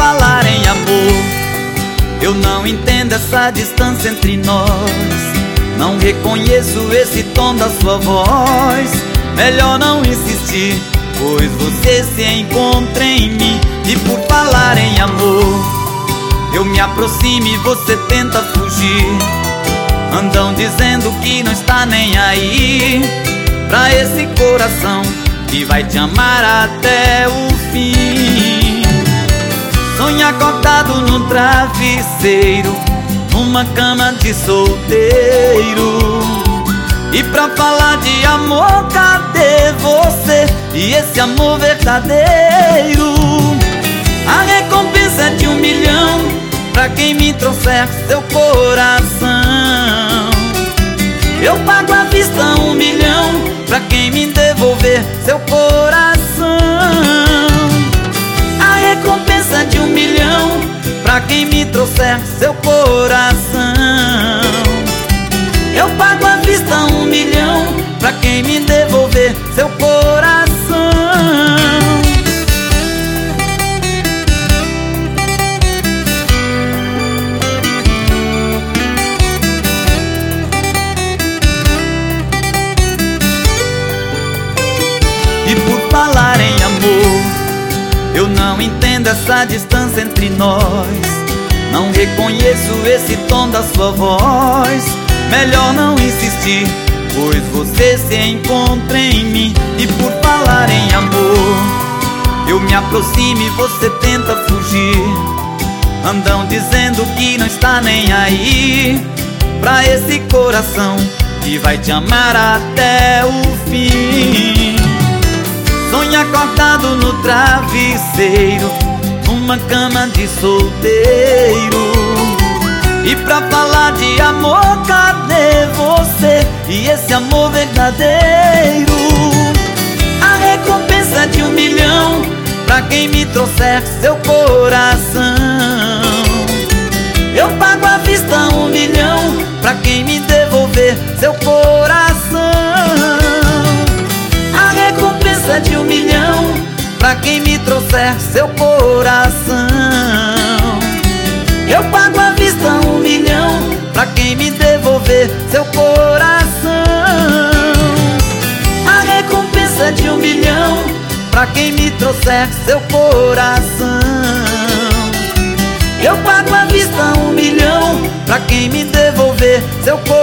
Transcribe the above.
falar em amor, eu não entendo essa distância entre nós. Não reconheço esse tom da sua voz. Melhor não insistir, pois você se encontra em mim. E por falar em amor, eu me aproximo e você tenta fugir. Andam dizendo que não está nem aí pra esse coração que vai te amar até o fim. Sonha acordado no travesseiro, numa cama de solteiro. E pra falar de amor, cadê você? E esse amor verdadeiro? A recompensa é de 1 milhão pra quem me trouxer seu coração. Eu pago à vista 1 milhão pra quem me devolver seu coração. A recompensa é de 1 milhão pra quem me trouxer seu coração. Eu pago à vista 1 milhão pra quem me devolver seu coração. E por falar em amor, eu não entendo essa distância entre nós. Não reconheço esse tom da sua voz. Melhor não insistir, pois você se encontra em mim. E por falar em amor, eu me aproximo e você tenta fugir. Andam dizendo que não está nem aí pra esse coração que vai te amar até o fim. Sonha acordado no travesseiro, numa cama de solteiro. E pra falar de amor, cadê você? E esse amor verdadeiro? A recompensa é de 1 milhão pra quem me trouxer seu coração. Eu pago à vista 1 milhão pra quem me devolver seu coração. A recompensa é de 1 milhão pra quem me trouxer seu coração. Eu pago à vista 1 milhão pra quem me devolver seu coração. A recompensa é de 1 milhão pra quem me trouxer seu coração. Eu pago à vista 1 milhão pra quem me devolver seu coração.